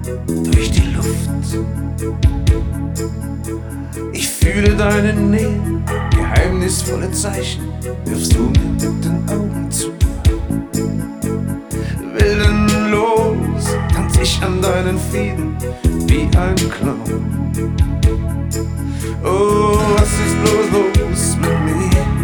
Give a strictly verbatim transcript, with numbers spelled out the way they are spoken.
durch die Luft. Ich fühle deine Nähe, geheimnisvolle Zeichen wirfst du mir mit den Augen zu. Willenlos tanz ich an deinen Fäden wie ein Clown. Oh, was ist bloß los mit mir?